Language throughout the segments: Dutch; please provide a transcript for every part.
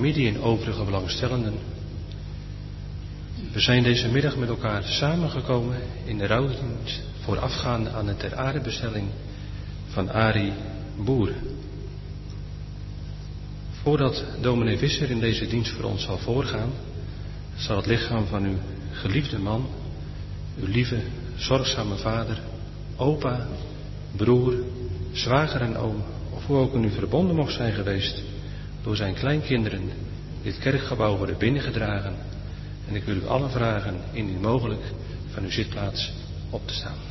familie en overige belangstellenden. We zijn deze middag met elkaar samengekomen in de rouwdienst voorafgaande aan de ter aardebestelling van Arie Boer. Voordat dominee Visser in deze dienst voor ons zal voorgaan, zal het lichaam van uw geliefde man, uw lieve, zorgzame vader, opa, broer, zwager en oom, of hoe ook u verbonden mocht zijn geweest, door zijn kleinkinderen dit kerkgebouw worden binnengedragen. En ik wil u allen vragen, indien mogelijk, van uw zitplaats op te staan.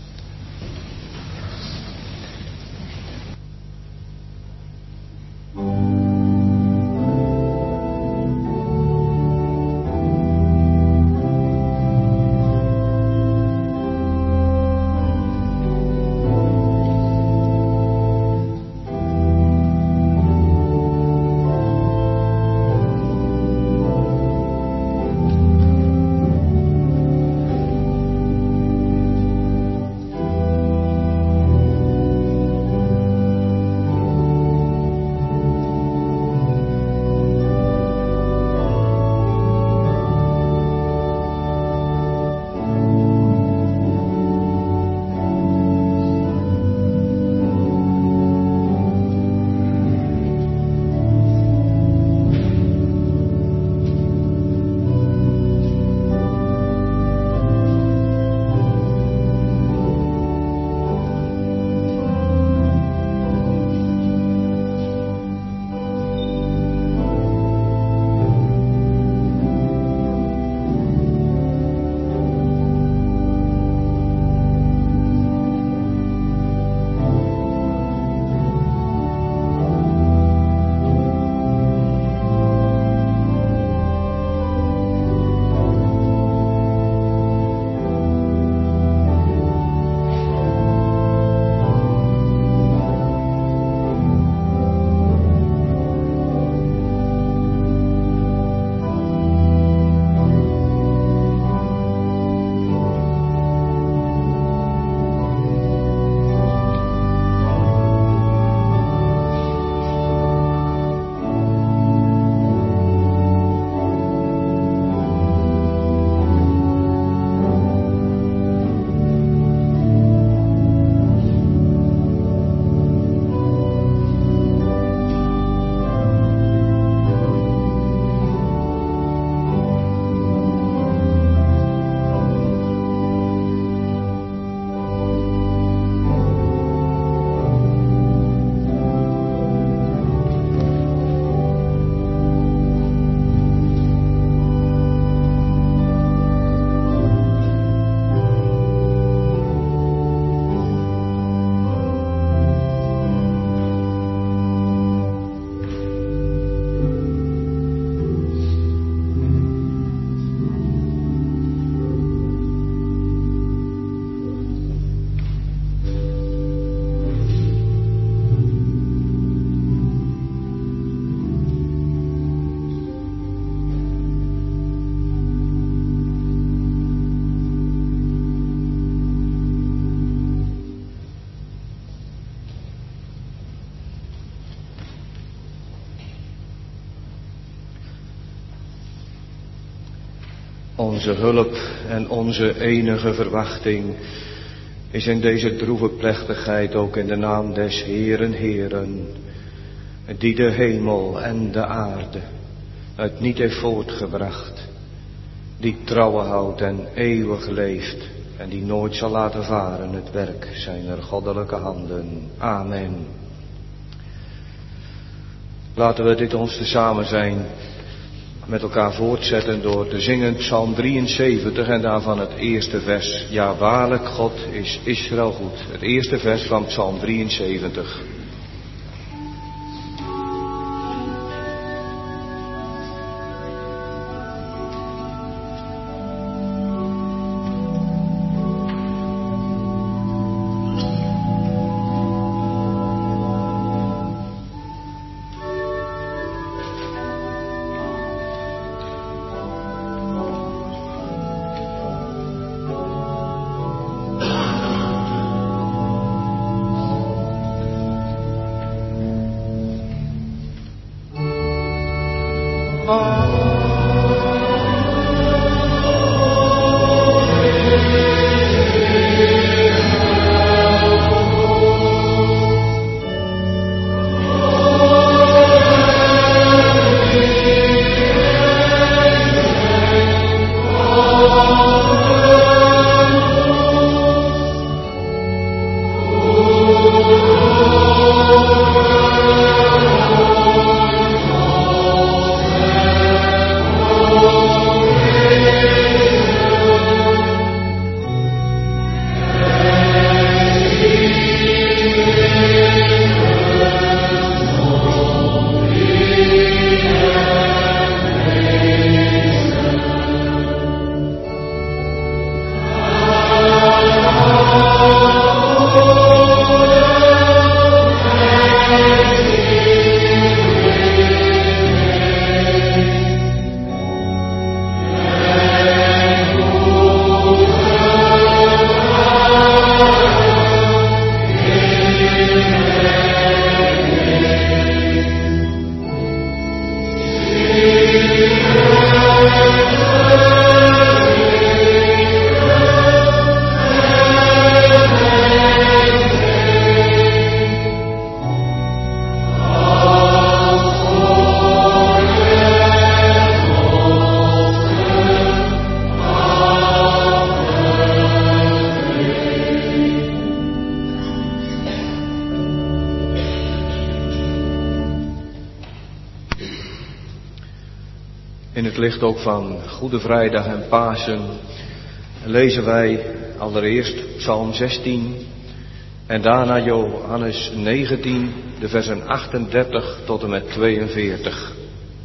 Onze hulp en onze enige verwachting is in deze droeve plechtigheid ook in de naam des Heeren Heeren, die de hemel en de aarde uit niet heeft voortgebracht, die trouwen houdt en eeuwig leeft en die nooit zal laten varen het werk zijner goddelijke handen. Amen. Laten we dit ons tezamen zijn met elkaar voortzetten door te zingen Psalm 73 en daarvan het eerste vers. Ja, waarlijk, God is Israël goed. Het eerste vers van Psalm 73. het licht ook van Goede Vrijdag en Pasen lezen wij allereerst Psalm 16 en daarna Johannes 19, de versen 38 tot en met 42.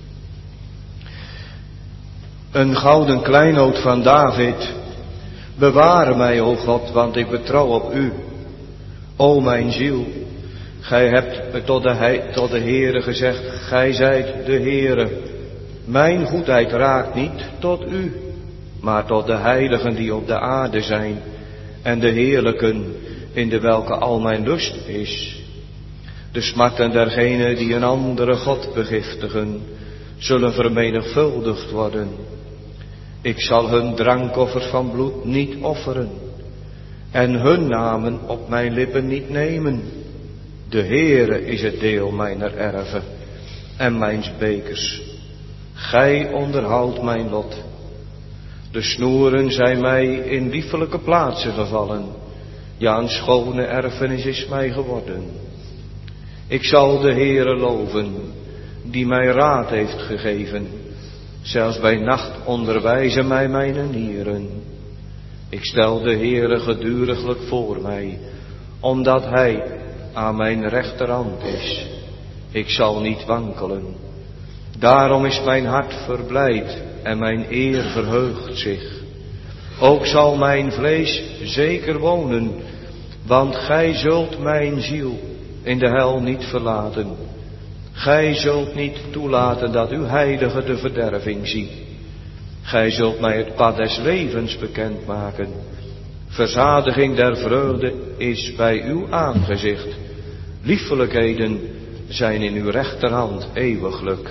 Een gouden kleinood van David. Bewaar mij, o God, want ik betrouw op u. O mijn ziel, gij hebt tot de Heere gezegd, gij zijt de Heere. Mijn goedheid raakt niet tot u, maar tot de heiligen die op de aarde zijn en de heerlijken in de welke al mijn lust is. De smarten dergenen die een andere God begiftigen, zullen vermenigvuldigd worden. Ik zal hun drankoffers van bloed niet offeren en hun namen op mijn lippen niet nemen. De Heere is het deel mijner erven en mijns bekers. Gij onderhoudt mijn lot. De snoeren zijn mij in liefelijke plaatsen gevallen. Ja, een schone erfenis is mij geworden. Ik zal de Heere loven, die mij raad heeft gegeven. Zelfs bij nacht onderwijzen mij mijn nieren. Ik stel de Heere geduriglijk voor mij, omdat Hij aan mijn rechterhand is. Ik zal niet wankelen. Daarom is mijn hart verblijd en mijn eer verheugt zich. Ook zal mijn vlees zeker wonen, want gij zult mijn ziel in de hel niet verlaten. Gij zult niet toelaten dat uw heilige de verderving ziet. Gij zult mij het pad des levens bekendmaken. Verzadiging der vreugde is bij uw aangezicht. Liefelijkheden zijn in uw rechterhand eeuwiglijk.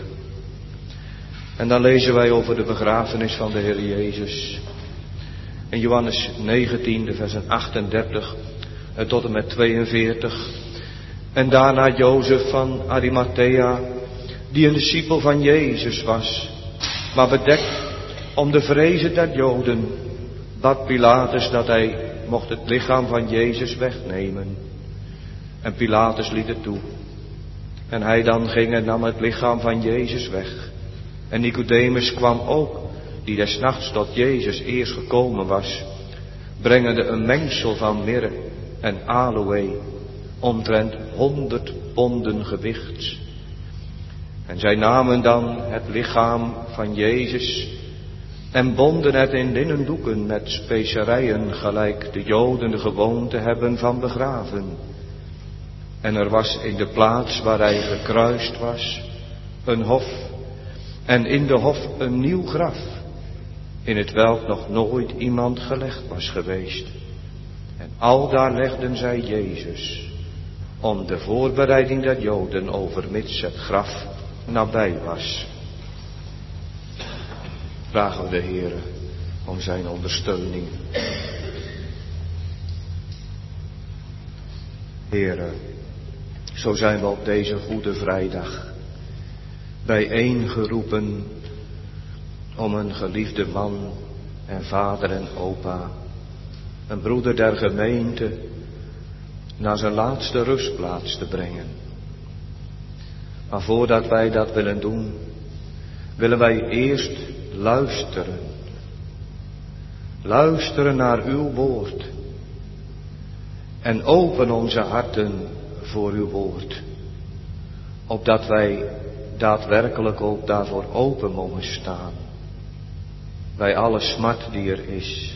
En dan lezen wij over de begrafenis van de Heer Jezus. In Johannes 19, de versen 38 tot en met 42. En daarna Jozef van Arimathea, die een discipel van Jezus was, maar bedekt om de vrezen der Joden, bad Pilatus dat hij mocht het lichaam van Jezus wegnemen. En Pilatus liet het toe. En hij dan ging en nam het lichaam van Jezus weg. En Nicodemus kwam ook, die des nachts tot Jezus eerst gekomen was, brengende een mengsel van mirre en aloë, omtrent 100 ponden gewichts. En zij namen dan het lichaam van Jezus en bonden het in linnen doeken met specerijen, gelijk de Joden de gewoonte hebben van begraven. En er was in de plaats waar hij gekruist was een hof, en in de hof een nieuw graf, in het welk nog nooit iemand gelegd was geweest. En aldaar legden zij Jezus, om de voorbereiding der Joden overmits het graf nabij was. Vragen we de Heere om zijn ondersteuning. Heere, zo zijn we op deze Goede Vrijdag bijeengeroepen om een geliefde man en vader en opa, een broeder der gemeente, naar zijn laatste rustplaats te brengen. Maar voordat wij dat willen doen, willen wij eerst luisteren. Luisteren naar uw woord. En open onze harten voor uw woord. Opdat wij daadwerkelijk ook daarvoor open mogen staan. Bij alle smart die er is.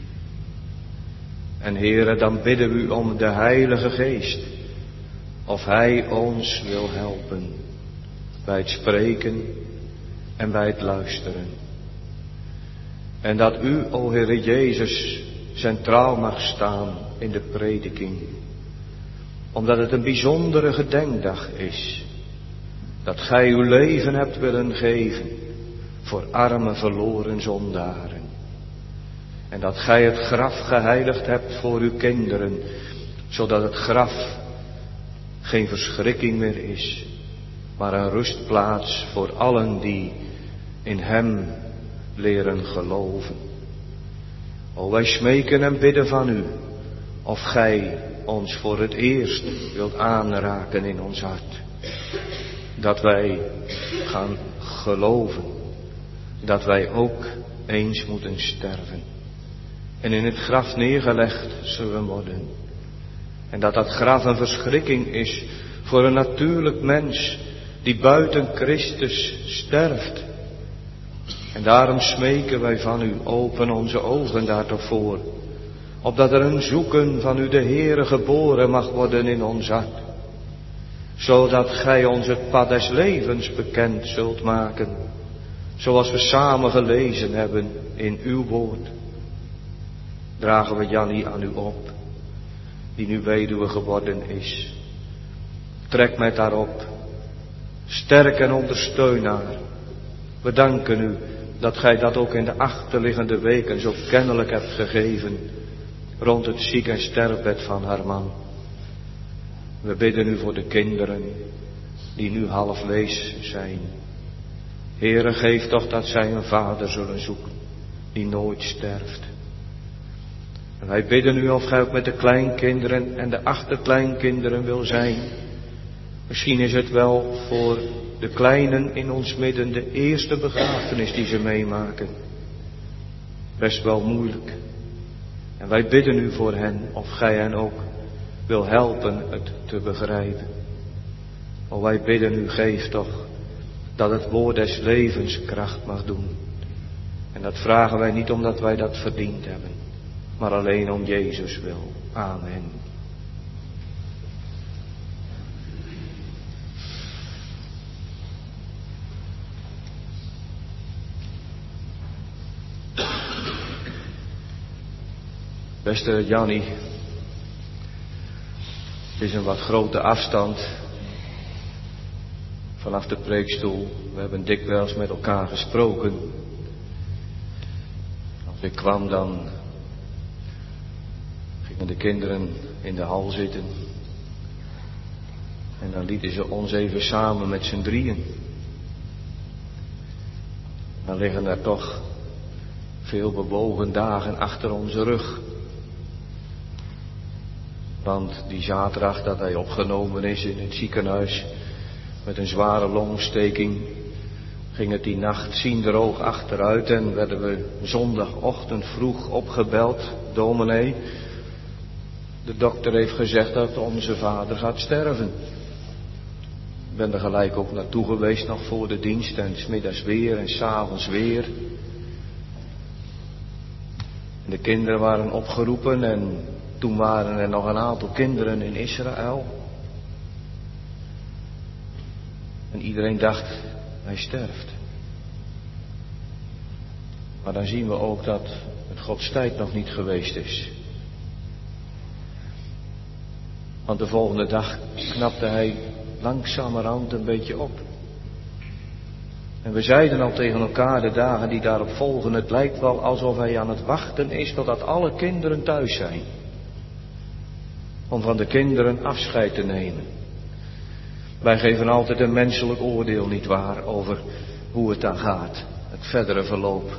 En Heere, dan bidden we u om de Heilige Geest. Of Hij ons wil helpen. Bij het spreken en bij het luisteren. En dat u, o Heere Jezus, centraal mag staan in de prediking. Omdat het een bijzondere gedenkdag is. Dat gij uw leven hebt willen geven voor arme verloren zondaren. En dat gij het graf geheiligd hebt voor uw kinderen, zodat het graf geen verschrikking meer is, maar een rustplaats voor allen die in hem leren geloven. O, wij smeken en bidden van u, of gij ons voor het eerst wilt aanraken in ons hart. Dat wij gaan geloven dat wij ook eens moeten sterven. En in het graf neergelegd zullen worden. En dat dat graf een verschrikking is voor een natuurlijk mens die buiten Christus sterft. En daarom smeken wij van u, open onze ogen daartoe voor. Opdat er een zoeken van u de Heere geboren mag worden in ons hart. Zodat gij ons het pad des levens bekend zult maken. Zoals we samen gelezen hebben in uw woord. Dragen we Jannie aan u op, die nu weduwe geworden is. Trek met haar op. Sterk en ondersteun haar. We danken u dat gij dat ook in de achterliggende weken zo kennelijk hebt gegeven. Rond het ziek- en sterfbed van haar man. We bidden u voor de kinderen die nu half wees zijn. Heere, geef toch dat zij een vader zullen zoeken die nooit sterft. En wij bidden u of gij ook met de kleinkinderen en de achterkleinkinderen wil zijn. Misschien is het wel voor de kleinen in ons midden de eerste begrafenis die ze meemaken. Best wel moeilijk. En wij bidden u voor hen of gij hen ook wil helpen het te begrijpen. O, wij bidden u, geef toch dat het woord des levens kracht mag doen. En dat vragen wij niet omdat wij dat verdiend hebben, maar alleen om Jezus wil. Amen. Beste Jannie, het is een wat grote afstand vanaf de preekstoel. We hebben dikwijls met elkaar gesproken. Als ik kwam, dan gingen de kinderen in de hal zitten. En dan lieten ze ons even samen met z'n drieën. Dan liggen er toch veel bewogen dagen achter onze rug. Want die zaterdag dat hij opgenomen is in het ziekenhuis met een zware longontsteking, ging het die nacht zienderoog achteruit en werden we zondagochtend vroeg opgebeld. Dominee, de dokter heeft gezegd dat onze vader gaat sterven. Ik ben er gelijk ook naartoe geweest nog voor de dienst en 's middags weer en 's avonds weer. En de kinderen waren opgeroepen en toen waren er nog een aantal kinderen in Israël. En iedereen dacht, hij sterft. Maar dan zien we ook dat het Gods tijd nog niet geweest is. Want de volgende dag knapte hij langzamerhand een beetje op. En we zeiden al tegen elkaar de dagen die daarop volgen, het lijkt wel alsof hij aan het wachten is totdat alle kinderen thuis zijn. Om van de kinderen afscheid te nemen. Wij geven altijd een menselijk oordeel, nietwaar, over hoe het dan gaat. Het verdere verloop.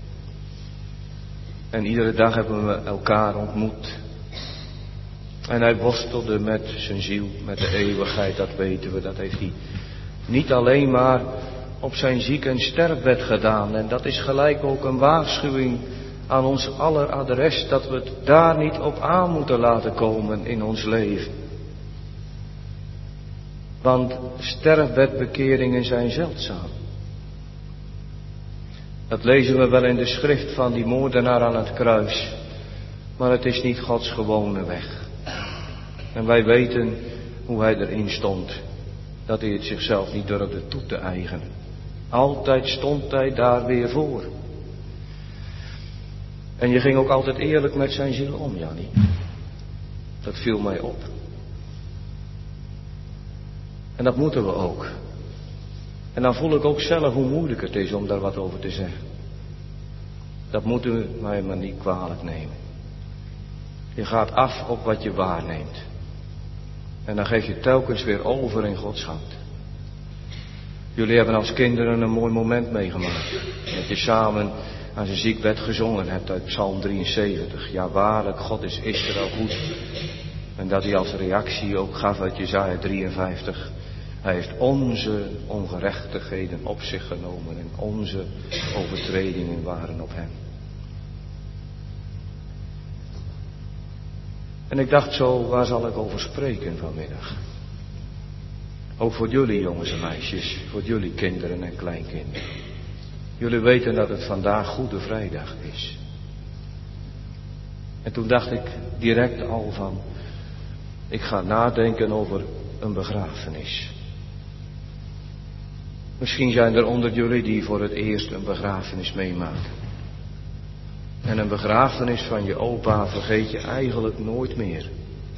En iedere dag hebben we elkaar ontmoet. En hij worstelde met zijn ziel, met de eeuwigheid, dat weten we. Dat heeft hij niet alleen maar op zijn ziek- en sterfbed gedaan. En dat is gelijk ook een waarschuwing aan ons aller adres, dat we het daar niet op aan moeten laten komen in ons leven. Want sterfbedbekeringen zijn zeldzaam. Dat lezen we wel in de schrift van die moordenaar aan het kruis. Maar het is niet Gods gewone weg. En wij weten hoe hij erin stond. Dat hij het zichzelf niet durfde toe te eigenen. Altijd stond hij daar weer voor. En je ging ook altijd eerlijk met zijn ziel om, Jannie. Dat viel mij op. En dat moeten we ook. En dan voel ik ook zelf hoe moeilijk het is om daar wat over te zeggen. Dat moeten we mij maar niet kwalijk nemen. Je gaat af op wat je waarneemt. En dan geef je telkens weer over in Gods hand. Jullie hebben als kinderen een mooi moment meegemaakt. Dat je samen aan zijn ziekbed gezongen hebt uit Psalm 73. Ja, waarlijk, God is Israël goed. En dat hij als reactie ook gaf uit Jesaja 53. Hij heeft onze ongerechtigheden op zich genomen en onze overtredingen waren op hem. En ik dacht zo, waar zal ik over spreken vanmiddag? Ook voor jullie jongens en meisjes, voor jullie kinderen en kleinkinderen. Jullie weten dat het vandaag Goede Vrijdag is. En toen dacht ik direct al van, ik ga nadenken over een begrafenis. Misschien zijn er onder jullie die voor het eerst een begrafenis meemaken. En een begrafenis van je opa vergeet je eigenlijk nooit meer.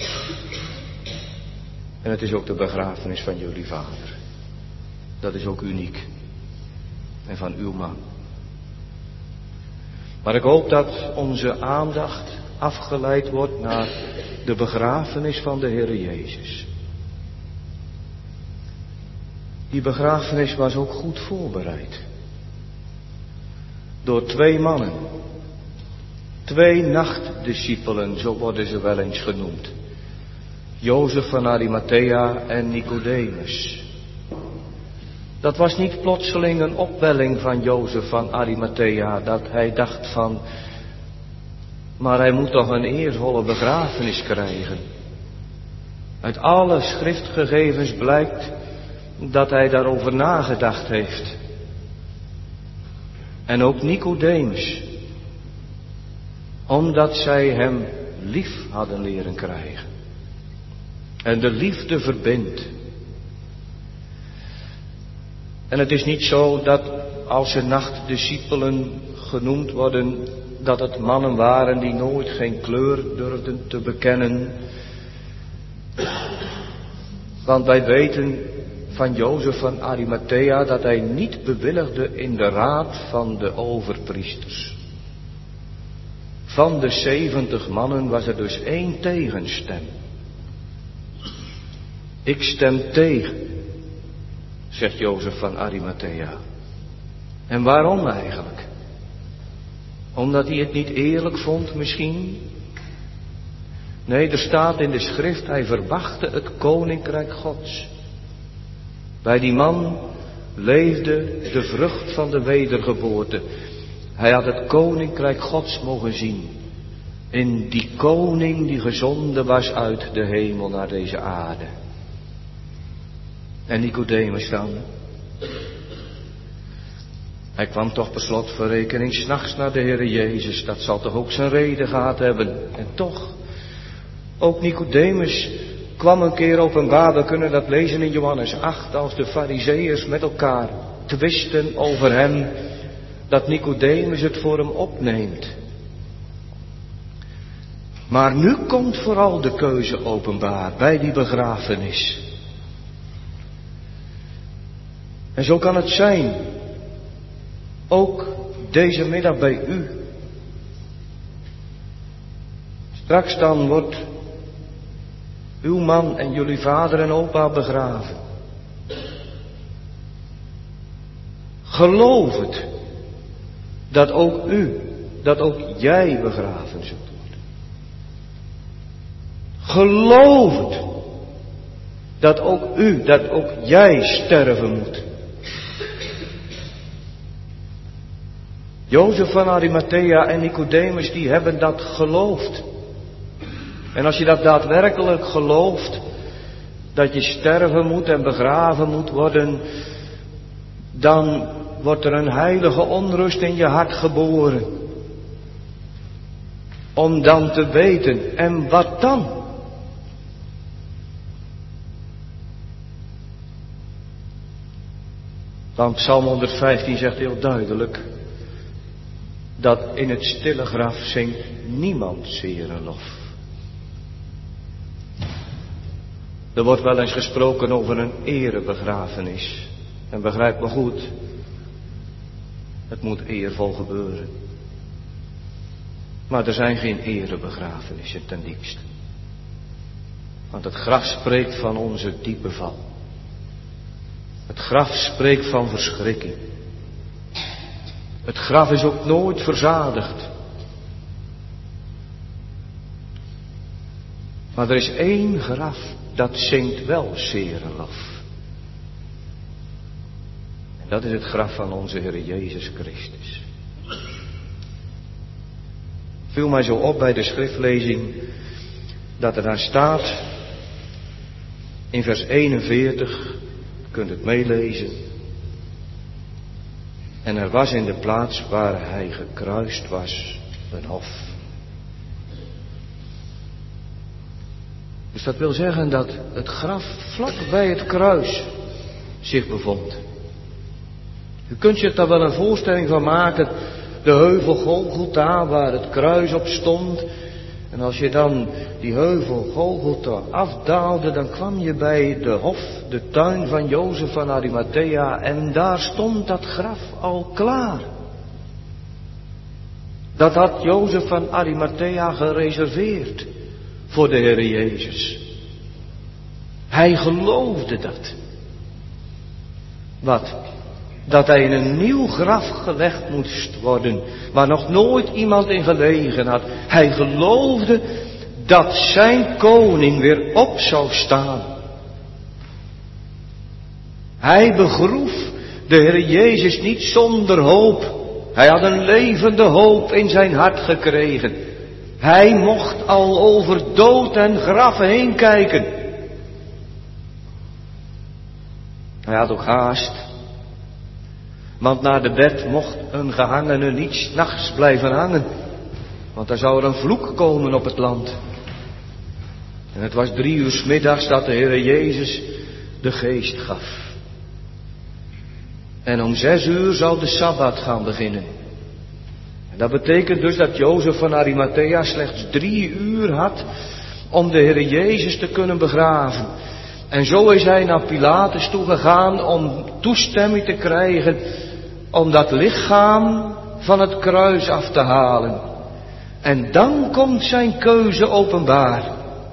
En het is ook de begrafenis van jullie vader. Dat is ook uniek. En van uw man. Maar ik hoop dat onze aandacht afgeleid wordt naar de begrafenis van de Heere Jezus. Die begrafenis was ook goed voorbereid. Door 2 mannen. 2 nachtdiscipelen, zo worden ze wel eens genoemd. Jozef van Arimathea en Nicodemus. Dat was niet plotseling een opwelling van Jozef van Arimathea, dat hij dacht van, maar hij moet toch een eervolle begrafenis krijgen. Uit alle schriftgegevens blijkt dat hij daarover nagedacht heeft. En ook Nicodemus, omdat zij hem lief hadden leren krijgen. En de liefde verbindt. En het is niet zo dat als ze nachtdiscipelen genoemd worden, dat het mannen waren die nooit geen kleur durfden te bekennen. Want wij weten van Jozef van Arimathea dat hij niet bewilligde in de raad van de overpriesters. Van de 70 mannen was er dus 1 tegenstem. Ik stem tegen, zegt Jozef van Arimathea. En waarom eigenlijk? Omdat hij het niet eerlijk vond misschien? Nee, er staat in de schrift, hij verwachtte het koninkrijk Gods. Bij die man leefde de vrucht van de wedergeboorte. Hij had het koninkrijk Gods mogen zien. In die koning die gezonden was uit de hemel naar deze aarde. En Nicodemus dan? Hij kwam toch per slotverrekening 's nachts naar de Heere Jezus. Dat zal toch ook zijn reden gehad hebben. En toch, ook Nicodemus kwam een keer openbaar. We kunnen dat lezen in Johannes 8. Als de Farizeeërs met elkaar twisten over hem. Dat Nicodemus het voor hem opneemt. Maar nu komt vooral de keuze openbaar bij die begrafenis. En zo kan het zijn. Ook deze middag bij u. Straks dan wordt uw man en jullie vader en opa begraven. Geloof het. Dat ook u, dat ook jij begraven zult worden. Geloof het. Dat ook u, dat ook jij sterven moet. Jozef van Arimathea en Nicodemus, die hebben dat geloofd. En als je dat daadwerkelijk gelooft, dat je sterven moet en begraven moet worden, dan wordt er een heilige onrust in je hart geboren. Om dan te weten, en wat dan? Want Psalm 115 zegt heel duidelijk dat in het stille graf zingt niemand zere lof. Er wordt wel eens gesproken over een erebegrafenis. En begrijp me goed, het moet eervol gebeuren. Maar er zijn geen erebegrafenissen ten diepste. Want het graf spreekt van onze diepe val. Het graf spreekt van verschrikking. Het graf is ook nooit verzadigd. Maar er is één graf dat zingt wel zere lof. Dat is het graf van onze Heer Jezus Christus. Viel mij zo op bij de schriftlezing dat er daar staat in vers 41, je kunt het meelezen. En er was in de plaats waar hij gekruist was een hof. Dus dat wil zeggen dat het graf vlak bij het kruis zich bevond. U kunt je er wel een voorstelling van maken, de heuvel Golgotha waar het kruis op stond. En als je dan die heuvel Golgotha afdaalde, dan kwam je bij de hof, de tuin van Jozef van Arimathea. En daar stond dat graf al klaar. Dat had Jozef van Arimathea gereserveerd voor de Heer Jezus. Hij geloofde dat. Wat? Dat hij in een nieuw graf gelegd moest worden, waar nog nooit iemand in gelegen had. Hij geloofde dat zijn koning weer op zou staan. Hij begroef de Heer Jezus niet zonder hoop. Hij had een levende hoop in zijn hart gekregen. Hij mocht al over dood en graf heen kijken. Hij had ook haast. Want naar de bed mocht een gehangene niet 's nachts blijven hangen. Want daar zou er een vloek komen op het land. En het was 3 uur 's middags dat de Heer Jezus de geest gaf. En om 6 uur zou de Sabbat gaan beginnen. En dat betekent dus dat Jozef van Arimathea slechts 3 uur had om de Heer Jezus te kunnen begraven. En zo is hij naar Pilatus toegegaan om toestemming te krijgen om dat lichaam van het kruis af te halen. En dan komt zijn keuze openbaar.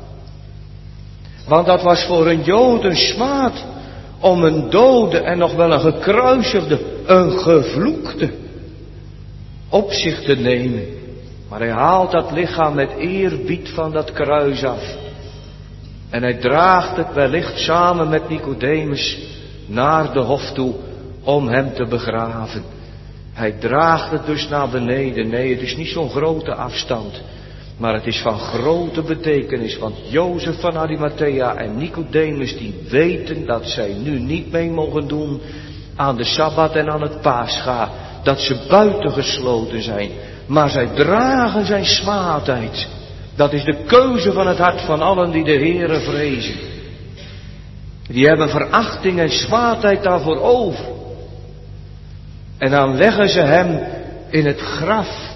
Want dat was voor een Jood een smaad om een dode en nog wel een gekruisigde, een gevloekte op zich te nemen. Maar hij haalt dat lichaam met eerbied van dat kruis af. En hij draagt het wellicht samen met Nicodemus naar de hof toe om hem te begraven. Hij draagt het dus naar beneden. Nee, het is niet zo'n grote afstand. Maar het is van grote betekenis. Want Jozef van Arimathea en Nicodemus die weten dat zij nu niet mee mogen doen aan de Sabbat en aan het Pascha. Dat ze buitengesloten zijn. Maar zij dragen zijn smaadheid. Dat is de keuze van het hart van allen die de Heere vrezen. Die hebben verachting en smaadheid daarvoor over. En dan leggen ze hem in het graf.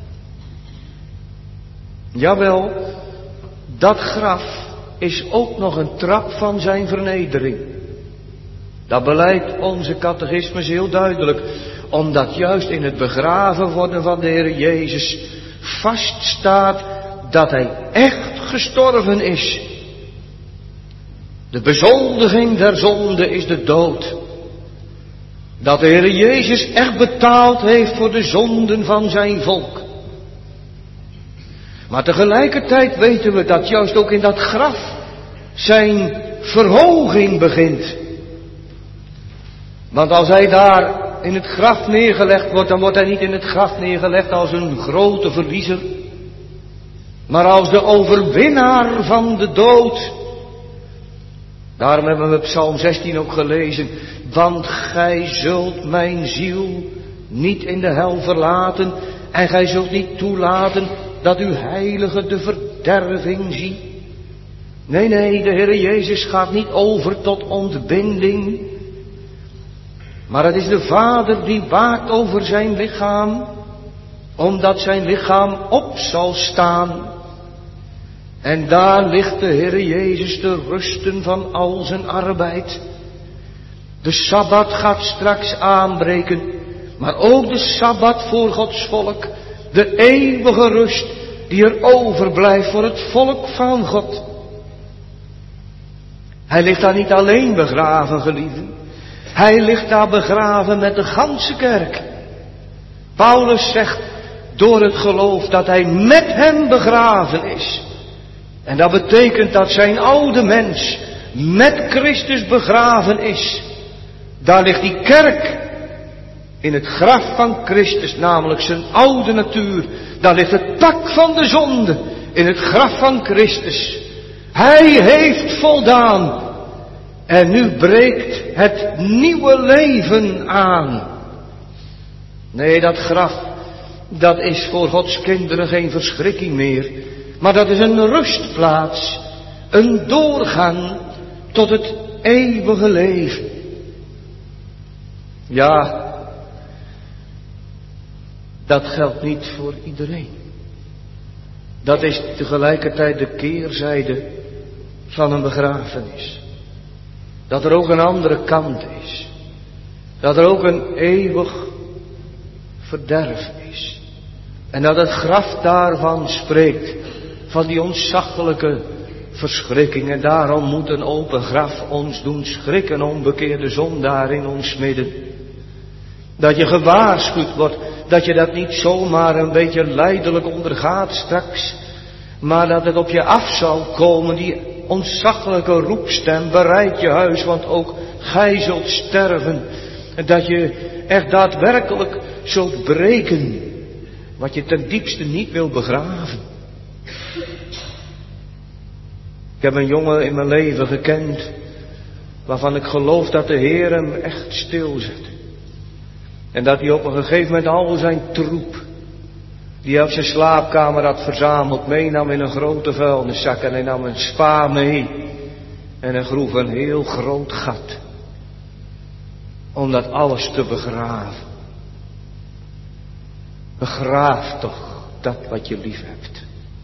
Jawel, dat graf is ook nog een trap van zijn vernedering. Dat beleidt onze catechismus heel duidelijk. Omdat juist in het begraven worden van de Heer Jezus vaststaat dat hij echt gestorven is. De bezoldiging der zonde is de dood. Dat de Heer Jezus echt betaald heeft voor de zonden van zijn volk. Maar tegelijkertijd weten we dat juist ook in dat graf zijn verhoging begint. Want als hij daar in het graf neergelegd wordt, dan wordt hij niet in het graf neergelegd als een grote verliezer, maar als de overwinnaar van de dood. Daarom hebben we Psalm 16 ook gelezen. Want gij zult mijn ziel niet in de hel verlaten en gij zult niet toelaten dat uw heilige de verderving zie. Nee, de Heer Jezus gaat niet over tot ontbinding. Maar het is de Vader die waakt over zijn lichaam, omdat zijn lichaam op zal staan. En daar ligt de Heer Jezus te rusten van al zijn arbeid. De Sabbat gaat straks aanbreken, maar ook de Sabbat voor Gods volk. De eeuwige rust die er overblijft voor het volk van God. Hij ligt daar niet alleen begraven, geliefden. Hij ligt daar begraven met de ganse kerk. Paulus zegt door het geloof dat hij met hem begraven is. En dat betekent dat zijn oude mens met Christus begraven is. Daar ligt die kerk In het graf van Christus, namelijk zijn oude natuur. Daar ligt het pak van de zonde. In het graf van Christus. Hij heeft voldaan. En nu breekt het nieuwe leven aan. Nee, dat graf, dat is voor Gods kinderen geen verschrikking meer. Maar dat is een rustplaats. Een doorgang tot het eeuwige leven. Ja, dat geldt niet voor iedereen. Dat is tegelijkertijd de keerzijde van een begrafenis. Dat er ook een andere kant is. Dat er ook een eeuwig verderf is. En dat het graf daarvan spreekt. Van die ontzaglijke verschrikking. En daarom moet een open graf ons doen schrikken. Onbekeerde zondaar in ons midden. Dat je gewaarschuwd wordt. Dat je dat niet zomaar een beetje lijdelijk ondergaat straks. Maar dat het op je af zal komen. Die ontzaglijke roepstem. Bereid je huis, want ook gij zult sterven. En dat je echt daadwerkelijk zult breken. Wat je ten diepste niet wil begraven. Ik heb een jongen in mijn leven gekend. Waarvan ik geloof dat de Heer hem echt stilzet. En dat hij op een gegeven moment al zijn troep. Die hij op zijn slaapkamer had verzameld. Meenam in een grote vuilniszak. En hij nam een spa mee. En hij groef een heel groot gat. Om dat alles te begraven. Begraaf toch dat wat je lief hebt.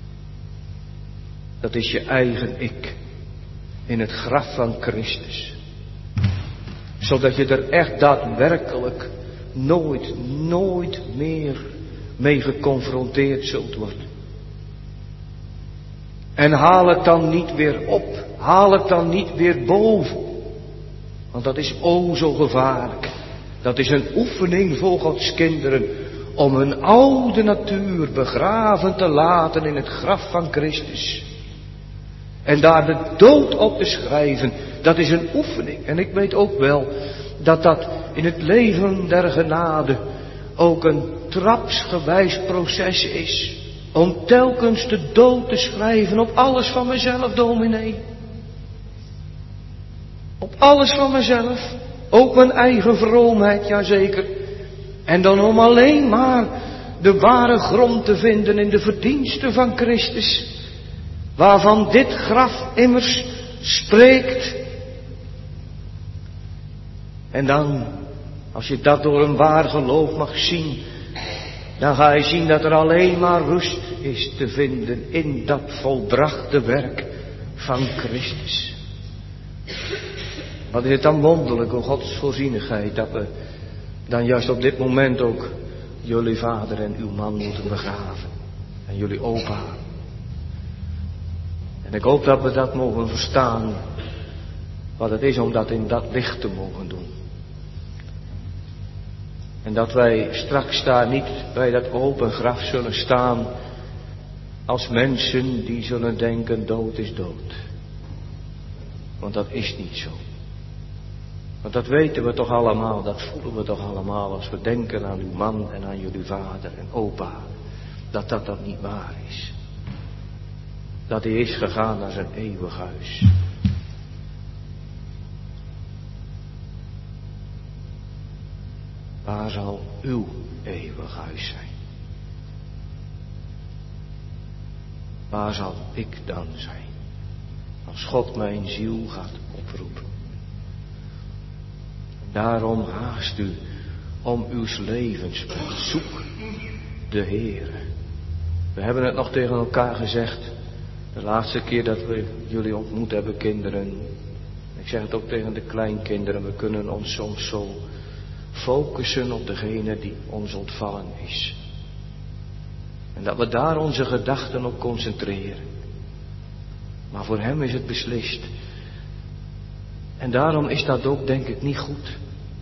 Dat is je eigen ik. In het graf van Christus. Zodat je er echt daadwerkelijk nooit meer mee geconfronteerd zult worden. En haal het dan niet weer op. Haal het dan niet weer boven. Want dat is o zo gevaarlijk. Dat is een oefening voor Gods kinderen. Om hun oude natuur begraven te laten in het graf van Christus. En daar de dood op te schrijven. Dat is een oefening. En ik weet ook wel dat dat in het leven der genade ook een trapsgewijs proces is. Om telkens de dood te schrijven op alles van mezelf, dominee. Op alles van mezelf. Ook mijn eigen vroomheid, jazeker. En dan om alleen maar de ware grond te vinden in de verdiensten van Christus. Waarvan dit graf immers spreekt. En dan, als je dat door een waar geloof mag zien, dan ga je zien dat er alleen maar rust is te vinden in dat volbrachte werk van Christus. Wat is het dan wonderlijk, o Gods voorzienigheid, dat we dan juist op dit moment ook jullie vader en uw man moeten begraven. En jullie opa. En ik hoop dat we dat mogen verstaan. Wat het is om dat in dat licht te mogen doen. En dat wij straks daar niet bij dat open graf zullen staan. Als mensen die zullen denken dood is dood. Want dat is niet zo. Want dat weten we toch allemaal, dat voelen we toch allemaal als we denken aan uw man en aan jullie vader en opa. Dat niet waar is. Dat hij is gegaan naar zijn eeuwig huis. Waar zal uw eeuwig huis zijn? Waar zal ik dan zijn? Als God mijn ziel gaat oproepen. Daarom haast u om uw levenspunt. Zoek de Heere. We hebben het nog tegen elkaar gezegd. De laatste keer dat we jullie ontmoet hebben, kinderen. Ik zeg het ook tegen de kleinkinderen. We kunnen ons soms zo focussen op degene die ons ontvallen is. En dat we daar onze gedachten op concentreren. Maar voor hem is het beslist. En daarom is dat ook, denk ik, niet goed.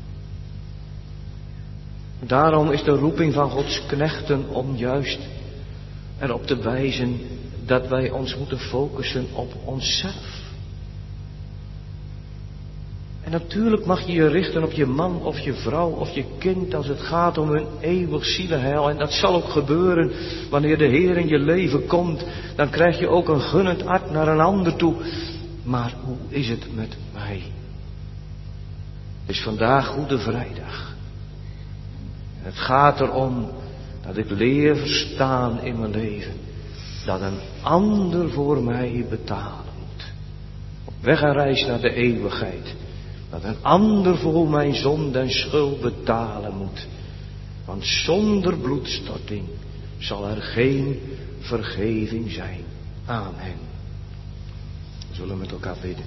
Daarom is de roeping van Gods knechten om juist erop te wijzen dat wij ons moeten focussen op onszelf. En natuurlijk mag je je richten op je man of je vrouw of je kind als het gaat om hun eeuwig zielenheil. En dat zal ook gebeuren wanneer de Heer in je leven komt. Dan krijg je ook een gunnend hart naar een ander toe. Maar hoe is het met mij? Het is vandaag Goede Vrijdag. En het gaat erom dat ik leer verstaan in mijn leven. Dat een ander voor mij betalen moet. Op weg en reis naar de eeuwigheid. Dat een ander voor mijn zonde en schuld betalen moet. Want zonder bloedstorting zal er geen vergeving zijn. Amen. We zullen met elkaar bidden.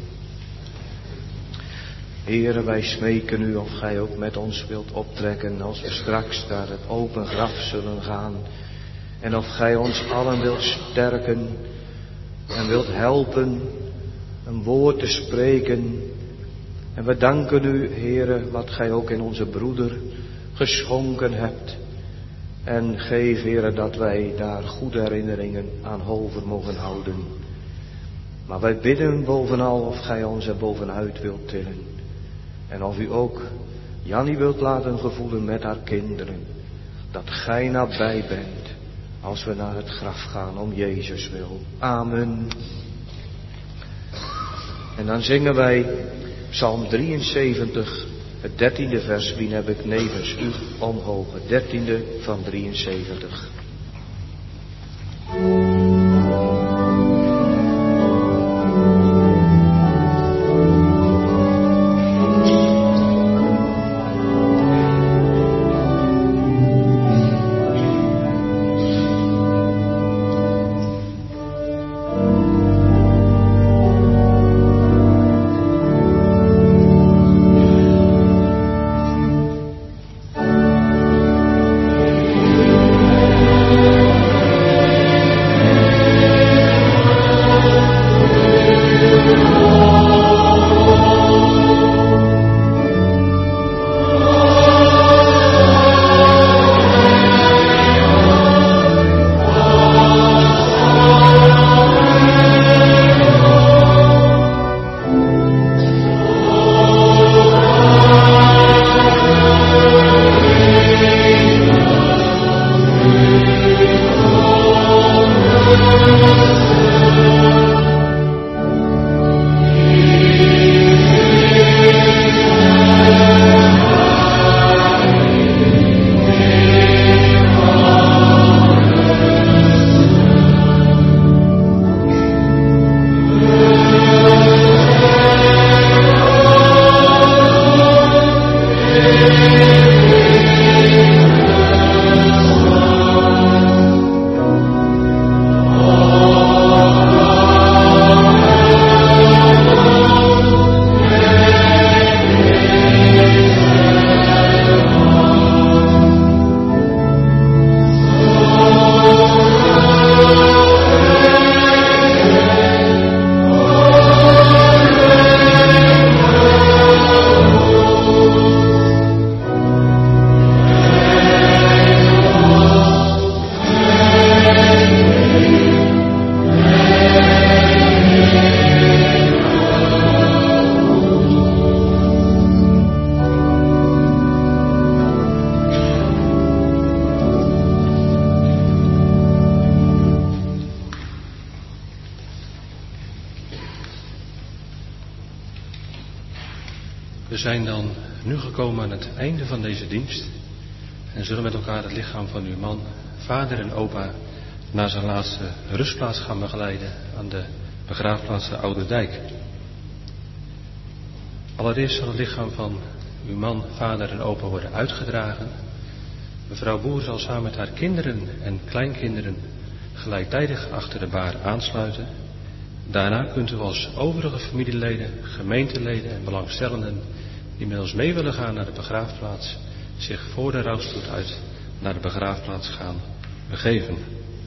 Heere, wij smeken u of gij ook met ons wilt optrekken als we straks naar het open graf zullen gaan. En of gij ons allen wilt sterken en wilt helpen een woord te spreken. En we danken u, Heere, wat gij ook in onze broeder geschonken hebt. En geef, Heere, dat wij daar goede herinneringen aan over mogen houden. Maar wij bidden bovenal of gij ons er bovenuit wilt tillen. En of u ook Jannie wilt laten gevoelen met haar kinderen. Dat gij nabij bent als we naar het graf gaan om Jezus wil. Amen. En dan zingen wij Psalm 73, het 13e vers. Wien heb ik nevens u omhoog. Het 13e van 73. We zijn dan nu gekomen aan het einde van deze dienst en zullen met elkaar het lichaam van uw man, vader en opa naar zijn laatste rustplaats gaan begeleiden aan de begraafplaats de Oude Dijk. Allereerst zal het lichaam van uw man, vader en opa worden uitgedragen. Mevrouw Boer zal samen met haar kinderen en kleinkinderen gelijktijdig achter de baar aansluiten. Daarna kunt u als overige familieleden, gemeenteleden en belangstellenden die met ons mee willen gaan naar de begraafplaats zich voor de rouwstoet uit naar de begraafplaats gaan begeven.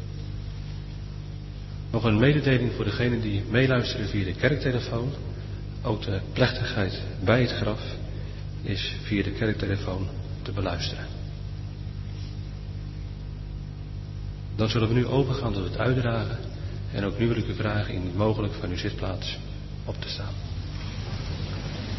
Nog een mededeling voor degenen die meeluisteren via de kerktelefoon. Ook de plechtigheid bij het graf is via de kerktelefoon te beluisteren. Dan zullen we nu overgaan tot het uitdragen. En ook nu wil ik u vragen indien mogelijk van uw zitplaats op te staan.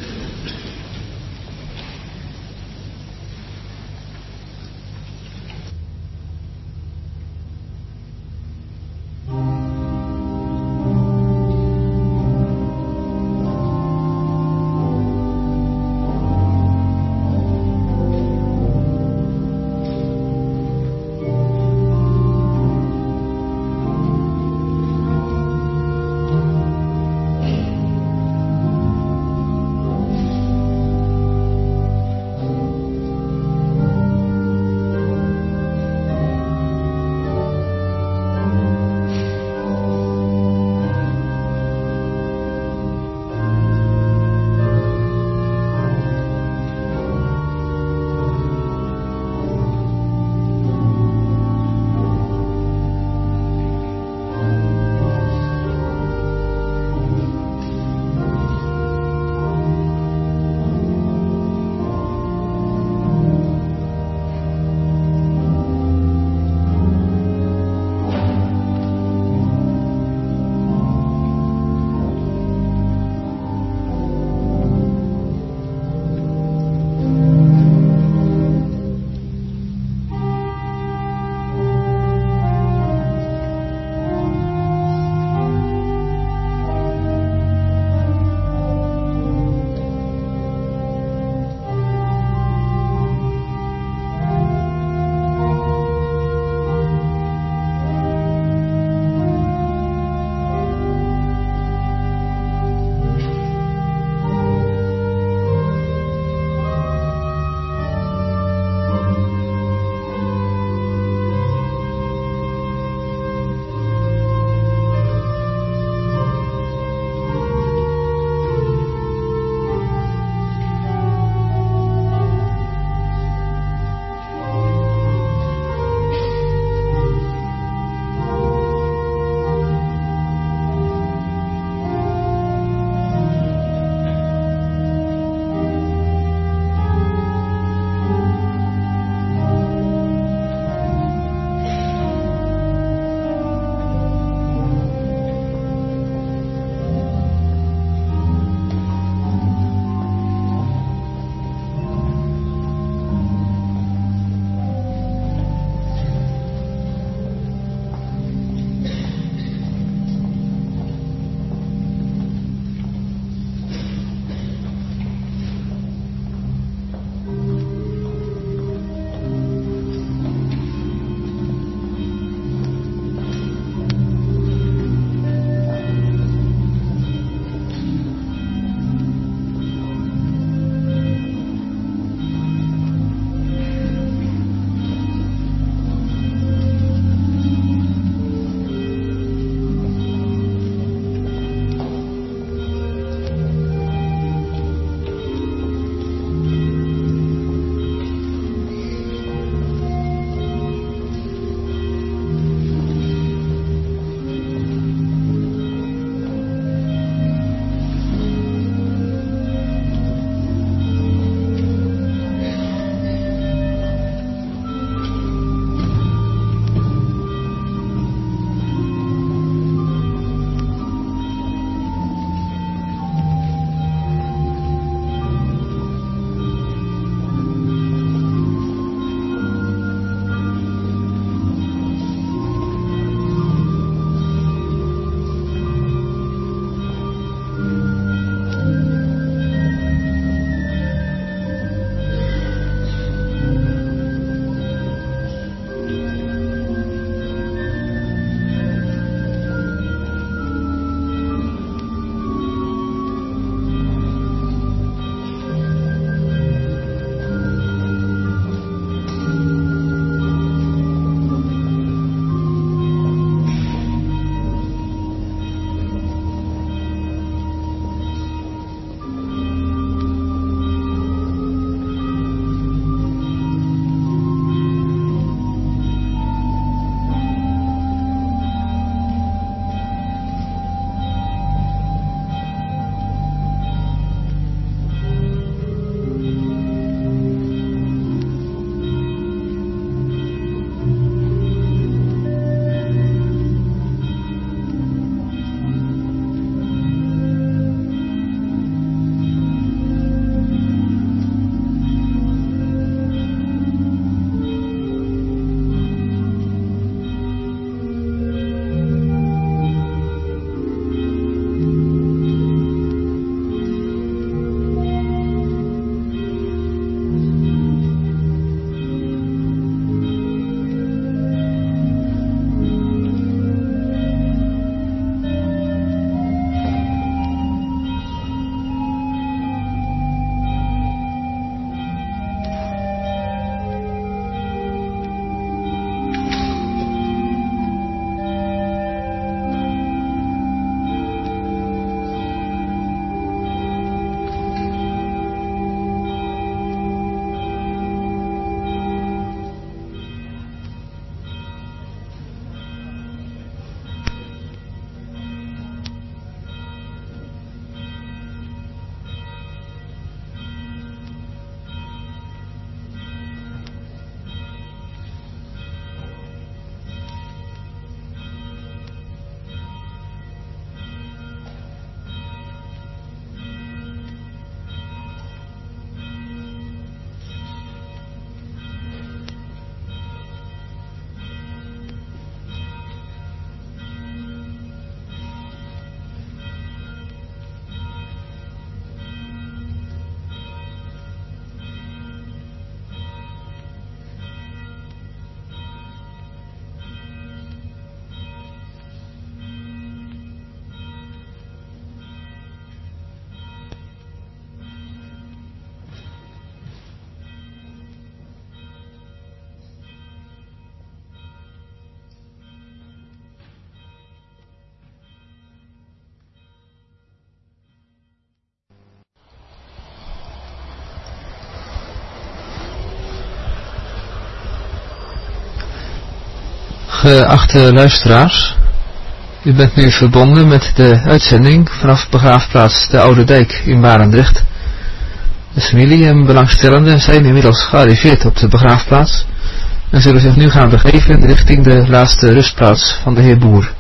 Geachte luisteraars, u bent nu verbonden met de uitzending vanaf begraafplaats De Oude Dijk in Barendrecht. De familie en belangstellenden zijn inmiddels gearriveerd op de begraafplaats en zullen zich nu gaan begeven richting de laatste rustplaats van de heer Boer.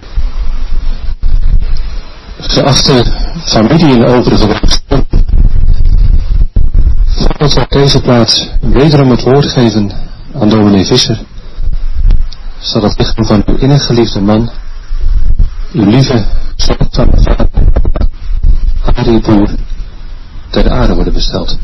Geachte familie en overige belangstellenden, voordat we op deze plaats wederom het woord geven aan dominee Visser, zal het lichaam van uw innig geliefde man, uw lieve, zorgzame vader, Harry Boer, ter aarde worden besteld.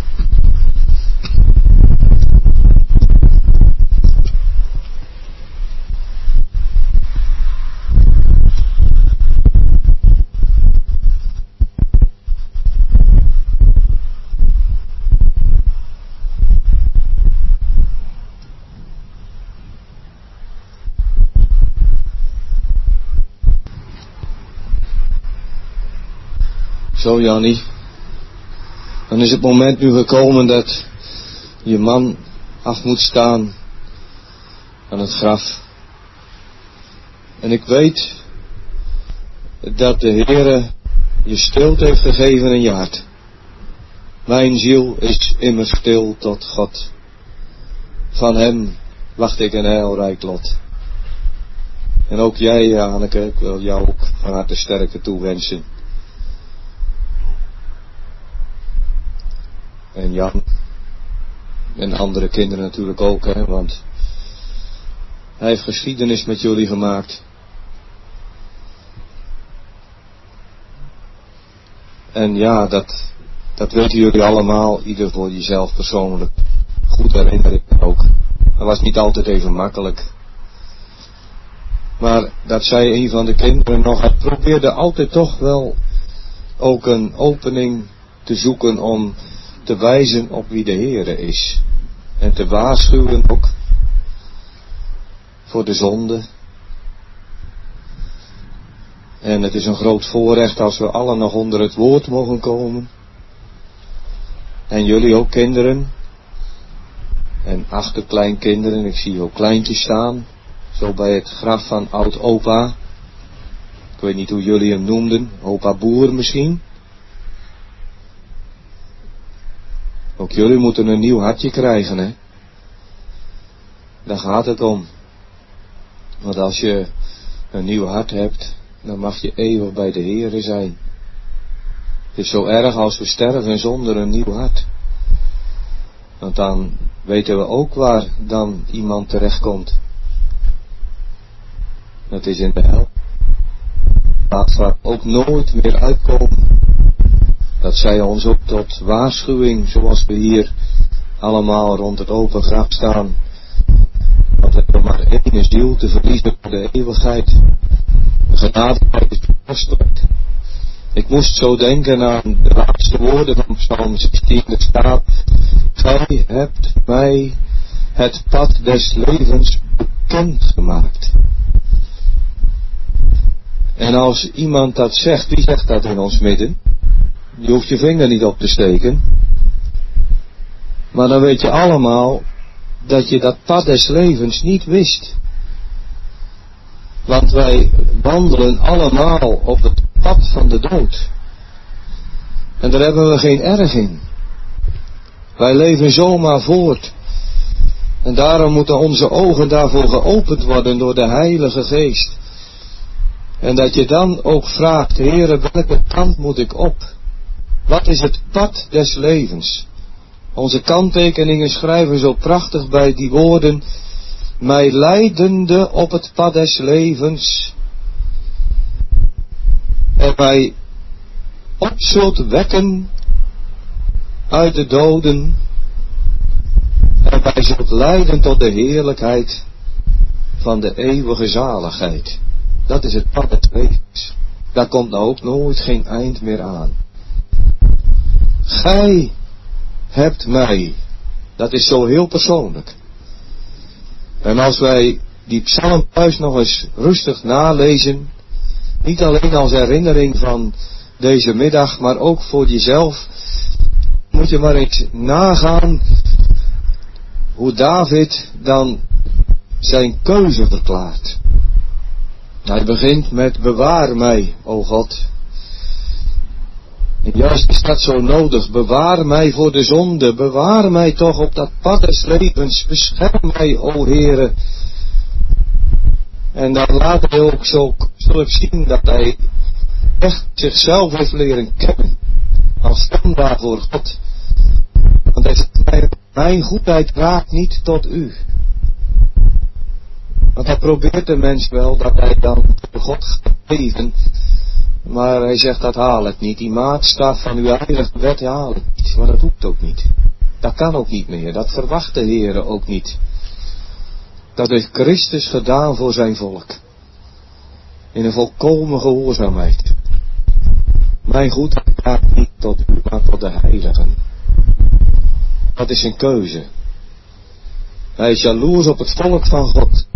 Zo Jannie, dan is het moment nu gekomen dat je man af moet staan aan het graf. En ik weet dat de Heere je stilte heeft gegeven in je hart. Mijn ziel is immers stil tot God. Van hem wacht ik een heilrijk lot. En ook jij, Anneke, ik wil jou ook van harte sterkte toewensen. En Jan. En andere kinderen natuurlijk ook, hè, want hij heeft geschiedenis met jullie gemaakt. En ja, dat weten jullie allemaal, ieder voor jezelf persoonlijk. Goed herinner ik me ook. Dat was niet altijd even makkelijk. Maar dat zei een van de kinderen nog, hij probeerde altijd toch wel ook een opening te zoeken om te wijzen op wie de Heere is. En te waarschuwen ook voor de zonde. En het is een groot voorrecht als we allen nog onder het woord mogen komen. En jullie ook kinderen. En achterkleinkinderen, ik zie ook kleintjes staan. Zo bij het graf van oud-opa. Ik weet niet hoe jullie hem noemden. Opa Boer misschien. Ook jullie moeten een nieuw hartje krijgen, hè. Daar gaat het om. Want als je een nieuw hart hebt, dan mag je eeuwig bij de Heere zijn. Het is zo erg als we sterven zonder een nieuw hart. Want dan weten we ook waar dan iemand terechtkomt. Dat is in de hel. Laat waar ook nooit meer uitkomen. Dat zij ons ook tot waarschuwing, zoals we hier allemaal rond het open graf staan. Want we hebben maar één ziel te verliezen voor de eeuwigheid. De genadigheid is verkostelijk. Ik moest zo denken aan de laatste woorden van Psalm 16. Er staat: Gij hebt mij het pad des levens bekend gemaakt. En als iemand dat zegt, wie zegt dat in ons midden? Je hoeft je vinger niet op te steken. Maar dan weet je allemaal dat je dat pad des levens niet wist. Want wij wandelen allemaal op het pad van de dood. En daar hebben we geen erg in. Wij leven zomaar voort. En daarom moeten onze ogen daarvoor geopend worden door de Heilige Geest. En dat je dan ook vraagt: Heere, welke kant moet ik op? Wat is het pad des levens? Onze kanttekeningen schrijven zo prachtig bij die woorden: mij leidende op het pad des levens, en mij op zult wekken uit de doden, en mij zult leiden tot de heerlijkheid van de eeuwige zaligheid. Dat is het pad des levens. Daar komt nou ook nooit geen eind meer aan. Gij hebt mij. Dat is zo heel persoonlijk. En als wij die psalm thuis nog eens rustig nalezen, niet alleen als herinnering van deze middag, maar ook voor jezelf, moet je maar eens nagaan hoe David dan zijn keuze verklaart. Hij begint met bewaar mij, o God. En juist is dat zo nodig. Bewaar mij voor de zonde. Bewaar mij toch op dat pad des levens. Bescherm mij, o Heere. En dan laat hij ook zo zien dat hij echt zichzelf heeft leren kennen. Als standaard voor God. Want hij zegt, mijn goedheid raakt niet tot u. Want dat probeert de mens wel, dat hij dan voor God gaat leven. Maar hij zegt, dat haal ik niet. Die maatstaf van uw heilige wet haal ik niet. Maar dat hoeft ook niet. Dat kan ook niet meer. Dat verwacht de Heere ook niet. Dat heeft Christus gedaan voor zijn volk. In een volkomen gehoorzaamheid. Mijn goedheid gaat niet tot u, maar tot de heiligen. Dat is een keuze. Hij is jaloers op het volk van God.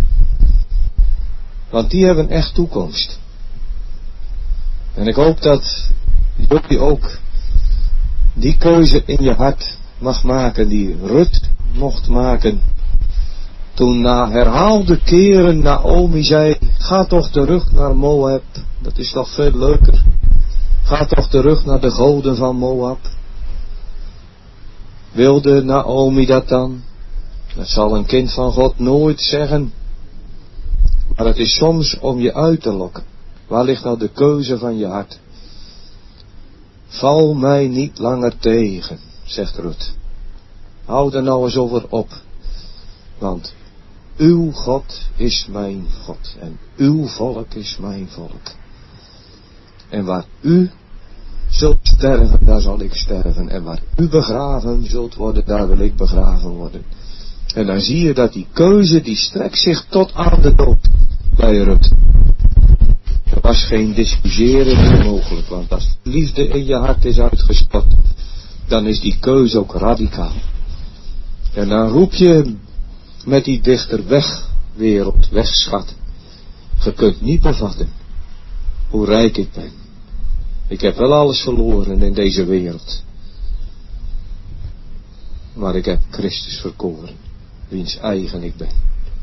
Want die hebben echt toekomst. En ik hoop dat jullie ook die keuze in je hart mag maken die Rut mocht maken. Toen na herhaalde keren Naomi zei, ga toch terug naar Moab. Dat is toch veel leuker. Ga toch terug naar de goden van Moab. Wilde Naomi dat dan? Dat zal een kind van God nooit zeggen. Maar het is soms om je uit te lokken. Waar ligt nou de keuze van je hart? Val mij niet langer tegen, zegt Rut. Hou er nou eens over op. Want uw God is mijn God. En uw volk is mijn volk. En waar u zult sterven, daar zal ik sterven. En waar u begraven zult worden, daar wil ik begraven worden. En dan zie je dat die keuze, die strekt zich tot aan de dood bij Rut. Er was geen discussiëren meer mogelijk, want als liefde in je hart is uitgestort, dan is die keuze ook radicaal. En dan roep je met die dichter, weg wereld, weg schat. Je kunt niet bevatten hoe rijk ik ben. Ik heb wel alles verloren in deze wereld. Maar ik heb Christus verkoren, wiens eigen ik ben.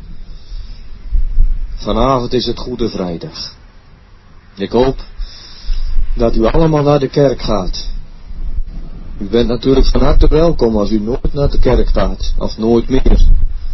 Vanavond is het Goede Vrijdag. Ik hoop dat u allemaal naar de kerk gaat. U bent natuurlijk van harte welkom als u nooit naar de kerk gaat, of nooit meer.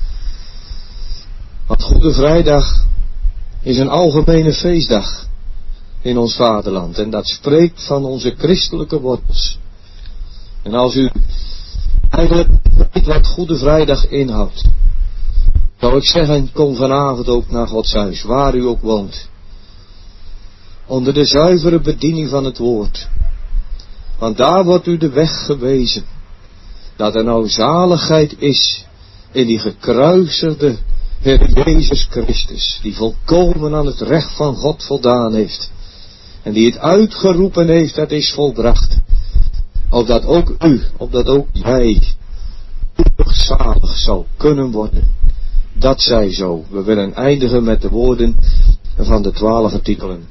Want Goede Vrijdag is een algemene feestdag in ons vaderland. En dat spreekt van onze christelijke wortels. En als u eigenlijk weet wat Goede Vrijdag inhoudt, zou ik zeggen, kom vanavond ook naar Gods huis, waar u ook woont. Onder de zuivere bediening van het woord. Want daar wordt u de weg gewezen. Dat er nou zaligheid is in die gekruisigde Heer Jezus Christus. Die volkomen aan het recht van God voldaan heeft. En die het uitgeroepen heeft, dat is volbracht. Opdat ook u, opdat ook jij eeuwig zalig zou kunnen worden. Dat zij zo. We willen eindigen met de woorden van de 12 artikelen.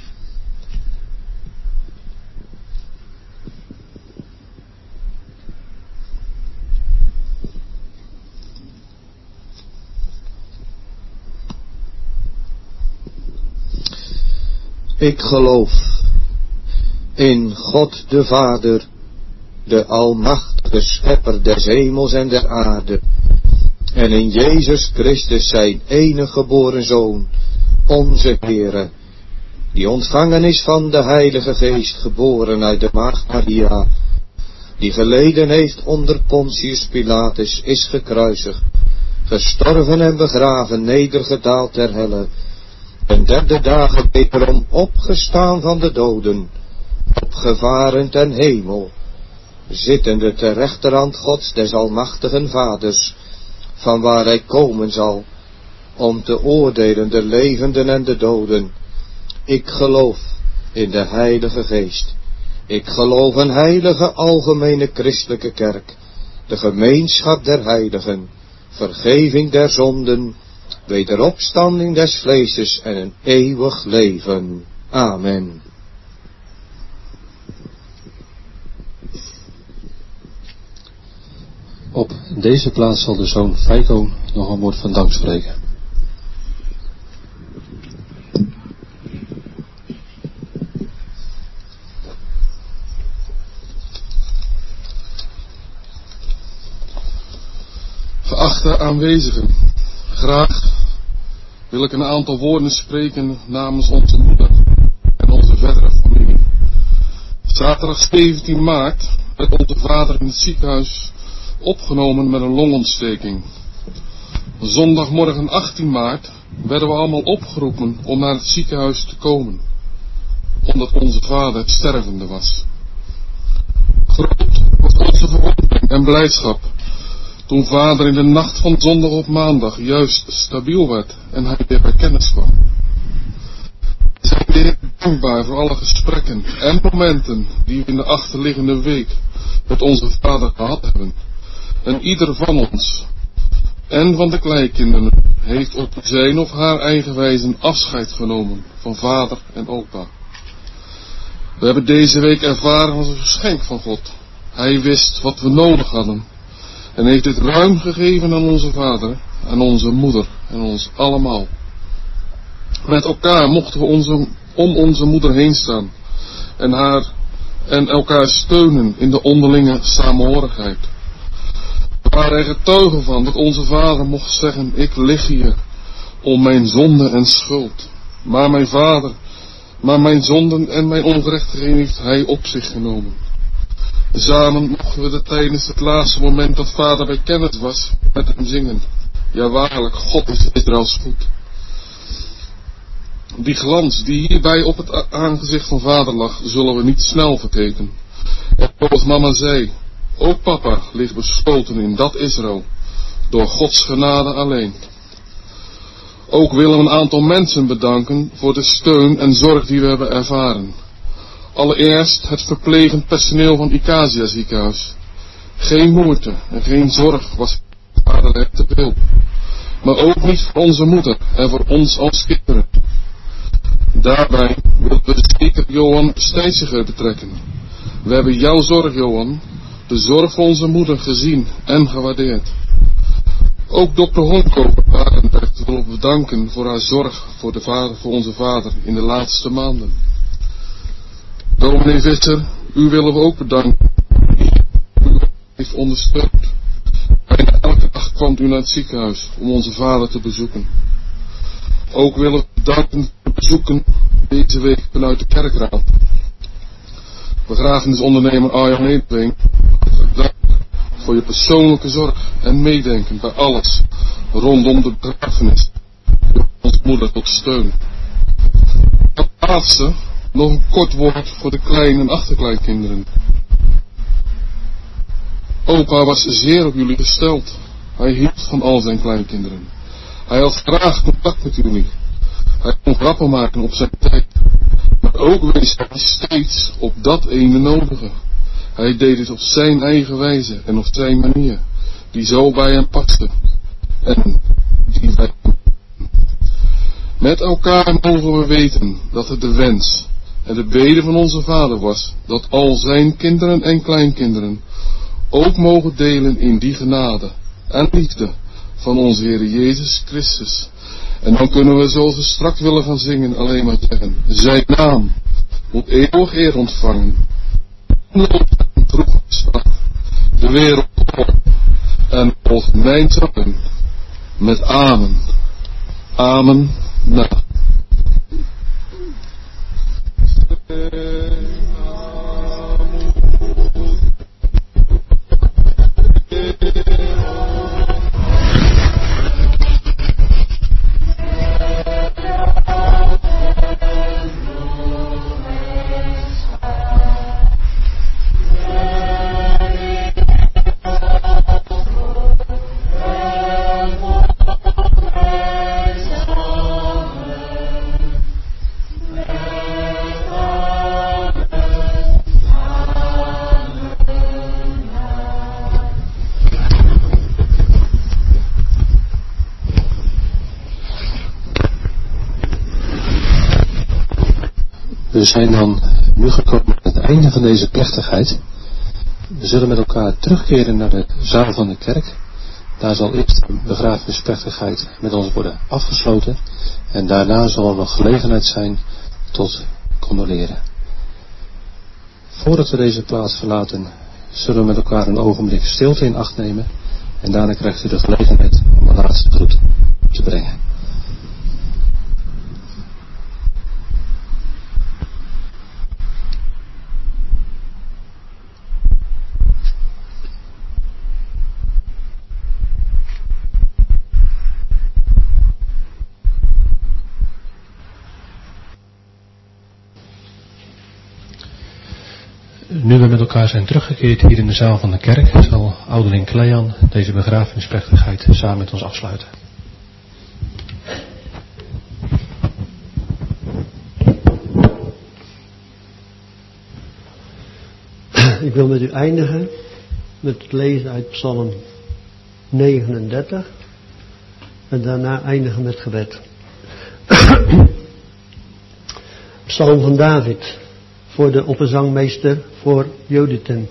Ik geloof in God de Vader, de almachtige schepper des hemels en der aarde, en in Jezus Christus zijn enige geboren Zoon, onze Heere, die ontvangen is van de Heilige Geest, geboren uit de Maagd Maria, die geleden heeft onder Pontius Pilatus, is gekruisigd, gestorven en begraven, nedergedaald ter helle, en 3 dagen wederom opgestaan van de doden, opgevaren ten hemel, zittende ter rechterhand Gods des almachtigen Vaders, van waar hij komen zal, om te oordelen de levenden en de doden. Ik geloof in de Heilige Geest. Ik geloof een heilige algemene christelijke kerk, de gemeenschap der heiligen, vergeving der zonden, wederopstanding des vleeses en een eeuwig leven. Amen. Op deze plaats zal de zoon Feiko nog een woord van dank spreken. Geachte aanwezigen, graag wil ik een aantal woorden spreken namens onze moeder en onze verdere familie. Zaterdag 17 maart werd onze vader in het ziekenhuis opgenomen met een longontsteking. Zondagmorgen 18 maart werden we allemaal opgeroepen om naar het ziekenhuis te komen, omdat onze vader stervende was. Groot was onze verwondering en blijdschap toen vader in de nacht van zondag op maandag juist stabiel werd en hij weer bij kennis kwam. We zijn weer dankbaar voor alle gesprekken en momenten die we in de achterliggende week met onze vader gehad hebben. En ieder van ons en van de kleinkinderen heeft op zijn of haar eigen wijze afscheid genomen van vader en opa. We hebben deze week ervaren als een geschenk van God. Hij wist wat we nodig hadden en heeft dit ruim gegeven aan onze vader, aan onze moeder en ons allemaal. Met elkaar mochten we om onze moeder heen staan en elkaar steunen in de onderlinge samenhorigheid. We waren er getuigen van dat onze vader mocht zeggen: ik lig hier om mijn zonde en schuld. Maar mijn zonden en mijn ongerechtigheden heeft hij op zich genomen. Samen mochten we tijdens het laatste moment dat vader bij kennis was met hem zingen: ja waarlijk, God is Israëls goed. Die glans die hierbij op het aangezicht van vader lag, zullen we niet snel vergeten. En zoals mama zei, ook papa ligt besloten in dat Israël, door Gods genade alleen. Ook willen we een aantal mensen bedanken voor de steun en zorg die we hebben ervaren. Allereerst het verplegend personeel van Icasia ziekenhuis. Geen moeite en geen zorg was vader te veel. Maar ook niet voor onze moeder en voor ons als kinderen. Daarbij willen we zeker Johan Stijnsiger betrekken. We hebben jouw zorg, Johan, de zorg voor onze moeder gezien en gewaardeerd. Ook dokter Honkoper Barendrecht willen we bedanken voor haar zorg voor onze vader in de laatste maanden. Dominee Visser, u willen we ook bedanken. U heeft ondersteund. Bijna elke dag kwam u naar het ziekenhuis om onze vader te bezoeken. Ook willen we bedanken voor het bezoeken deze week vanuit de kerkraad. Begrafenisondernemer Arjan Nederveen, dank voor je persoonlijke zorg en meedenken bij alles rondom de begrafenis. Onze moeder tot steun. Als laatste nog een kort woord voor de klein- en achterkleinkinderen. Opa was zeer op jullie gesteld. Hij hield van al zijn kleinkinderen. Hij had graag contact met jullie. Hij kon grappen maken op zijn tijd. Maar ook wees hij steeds op dat ene nodige. Hij deed het op zijn eigen wijze en op zijn manier, die zo bij hem paste. En die bij hem. Met elkaar mogen we weten dat het de wens en de bede van onze vader was, dat al zijn kinderen en kleinkinderen ook mogen delen in die genade en liefde van onze Heer Jezus Christus. En dan kunnen we, zoals we straks willen gaan zingen, alleen maar zeggen: zijn naam moet eeuwig eer ontvangen. De wereld op en volgt mijn trappen met amen. Amen na. We zijn dan nu gekomen aan het einde van deze plechtigheid. We zullen met elkaar terugkeren naar de zaal van de kerk. Daar zal eerst de begrafenisplechtigheid met ons worden afgesloten en daarna zal er nog gelegenheid zijn tot condoleren. Voordat we deze plaats verlaten, zullen we met elkaar een ogenblik stilte in acht nemen en daarna krijgt u de gelegenheid om een laatste groet te brengen. Nu we met elkaar zijn teruggekeerd hier in de zaal van de kerk, zal ouderling Klean deze begrafenisplechtigheid samen met ons afsluiten. Ik wil met u eindigen met het lezen uit Psalm 39 en daarna eindigen met gebed. Psalm van David. Voor de opperzangmeester voor Joduten.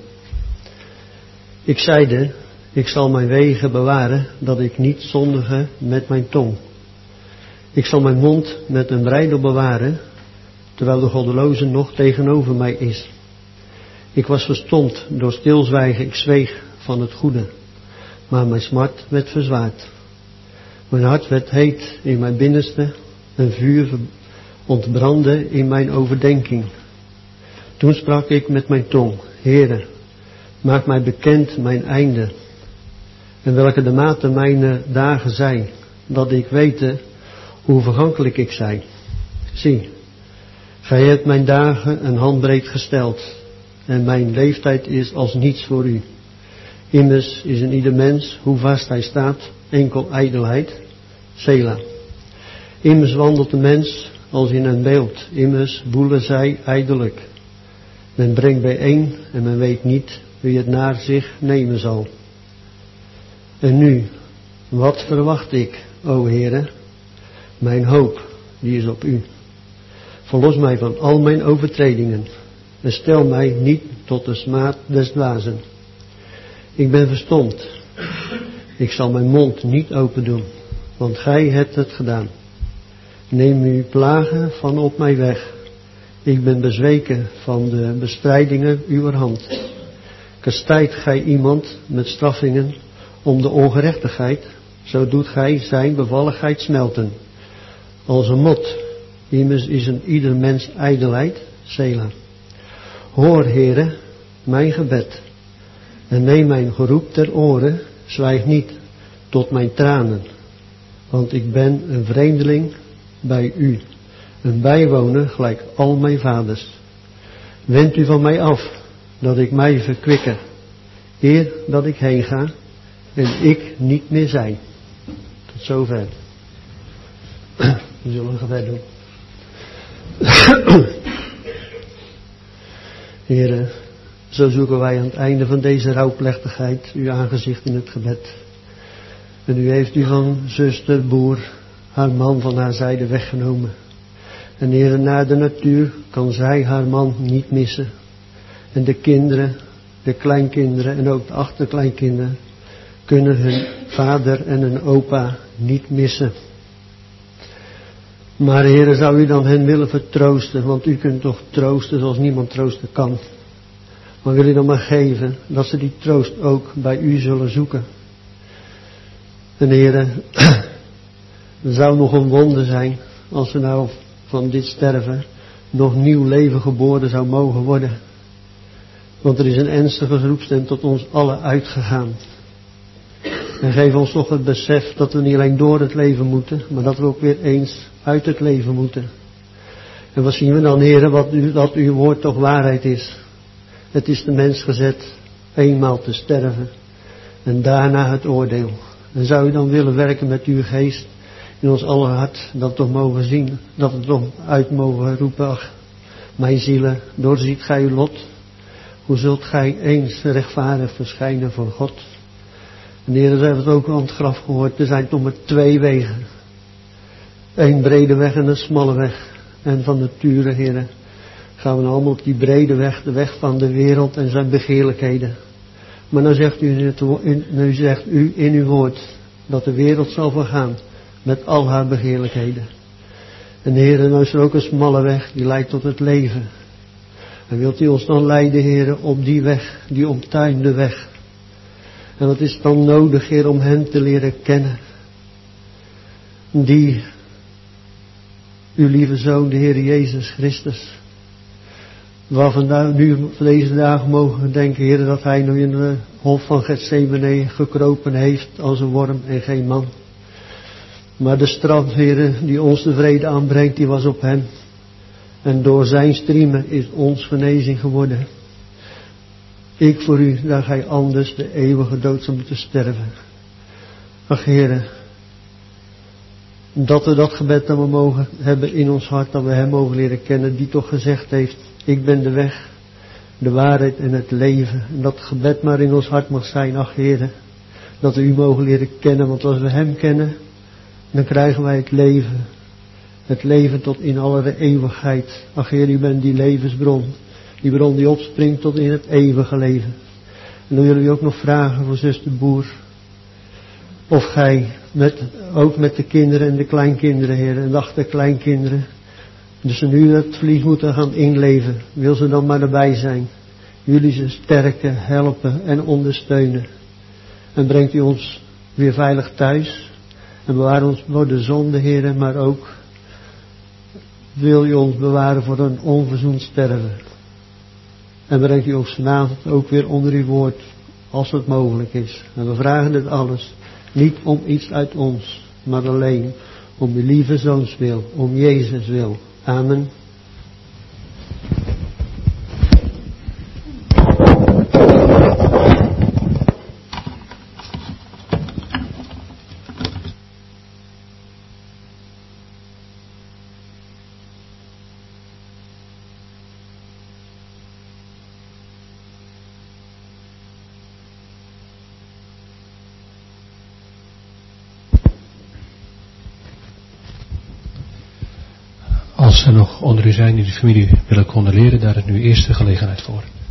Ik zeide, ik zal mijn wegen bewaren, dat ik niet zondige met mijn tong. Ik zal mijn mond met een breidel bewaren, terwijl de goddeloze nog tegenover mij is. Ik was verstomd door stilzwijgen, ik zweeg van het goede, maar mijn smart werd verzwaard. Mijn hart werd heet in mijn binnenste, een vuur ontbrandde in mijn overdenking. Toen sprak ik met mijn tong, Heere, maak mij bekend mijn einde, en welke de mate mijn dagen zijn, dat ik wete hoe vergankelijk ik zij. Zie, gij hebt mijn dagen een handbreed gesteld, en mijn leeftijd is als niets voor u. Immers is in ieder mens, hoe vast hij staat, enkel ijdelheid, Sela. Immers wandelt de mens als in een beeld, immers boelen zij ijdelijk. Men brengt bijeen en men weet niet wie het naar zich nemen zal. En nu, wat verwacht ik, o Heere? Mijn hoop, die is op u. Verlos mij van al mijn overtredingen en stel mij niet tot de smaad des dwazen. Ik ben verstomd. Ik zal mijn mond niet open doen, want gij hebt het gedaan. Neem uw plagen van op mij weg. Ik ben bezweken van de bestrijdingen uwer hand. Kastijdt gij iemand met straffingen om de ongerechtigheid, zo doet gij zijn bevalligheid smelten. Als een mot, immers is een ieder mens ijdelheid, Sela. Hoor, Heere, mijn gebed, en neem mijn geroep ter oren, zwijg niet tot mijn tranen, want ik ben een vreemdeling bij u. Een bijwoner gelijk al mijn vaders. Wend u van mij af, dat ik mij verkwikke, eer dat ik heen ga en ik niet meer zijn. Tot zover. We zullen een gebed doen. Heren, zo zoeken wij aan het einde van deze rouwplechtigheid uw aangezicht in het gebed. En u heeft u van zuster, boer, haar man van haar zijde weggenomen. En Heere, naar de natuur kan zij haar man niet missen. En de kinderen, de kleinkinderen en ook de achterkleinkinderen kunnen hun vader en hun opa niet missen. Maar Heere, zou u dan hen willen vertroosten, want u kunt toch troosten zoals niemand troosten kan. Maar wil u dan maar geven dat ze die troost ook bij u zullen zoeken. En Heere, er zou nog een wonder zijn als we nou van dit sterven nog nieuw leven geboren zou mogen worden. Want er is een ernstige roepstem tot ons allen uitgegaan. En geef ons toch het besef dat we niet alleen door het leven moeten, maar dat we ook weer eens uit het leven moeten. En wat zien we dan, Heere, dat uw woord toch waarheid is. Het is de mens gezet eenmaal te sterven en daarna het oordeel. En zou u dan willen werken met uw geest in ons aller hart, dat we toch mogen zien, dat we toch uit mogen roepen, ach, mijn zielen, doorziet gij uw lot, hoe zult gij eens rechtvaardig verschijnen voor God? En de Heer, we hebben het ook aan het graf gehoord, er zijn toch maar 2 wegen. 1 brede weg en een smalle weg. En van nature, Heer, gaan we allemaal op die brede weg, de weg van de wereld en zijn begeerlijkheden. Maar dan zegt u in uw woord dat de wereld zal vergaan met al haar begeerlijkheden. En Heer, nou is er ook een smalle weg die leidt tot het leven. En wilt u ons dan leiden, Heer, op die weg, die omtuinde weg. En wat is dan nodig, Heer, om hen te leren kennen. Die uw lieve Zoon, de Heer Jezus Christus, waarvan nu van deze dagen mogen denken, Heer, dat hij nu in de hof van Gethsemane gekropen heeft als een worm en geen man. Maar de straf, Heer, die ons de vrede aanbrengt, die was op hem. En door zijn striemen is ons genezing geworden. Ik voor u, dat gij anders de eeuwige dood zou moeten sterven. Ach, Heer, dat we dat gebed dan we mogen hebben in ons hart, dat we hem mogen leren kennen, die toch gezegd heeft, ik ben de weg, de waarheid en het leven. En dat gebed maar in ons hart mag zijn, ach Heer, dat we u mogen leren kennen, want als we hem kennen, dan krijgen wij het leven. Het leven tot in alle eeuwigheid. Ach Heer, u bent die levensbron. Die bron die opspringt tot in het eeuwige leven. En dan willen we ook nog vragen voor zuster Boer. Of gij, ook met de kinderen en de kleinkinderen, Heer, en de achterkleinkinderen. Dus ze nu het verlies moeten gaan inleven. Wil ze dan maar erbij zijn. Jullie ze sterken, helpen en ondersteunen. En brengt u ons weer veilig thuis. En bewaar ons voor de zonde, Heer, maar ook wil u ons bewaren voor een onverzoend sterven. En brengt u ons vanavond ook weer onder uw woord, als het mogelijk is. En we vragen dit alles, niet om iets uit ons, maar alleen om uw lieve Zoons wil, om Jezus wil. Amen. Als er nog onder u zijn die de familie willen condoleren, daar is nu eerst de gelegenheid voor.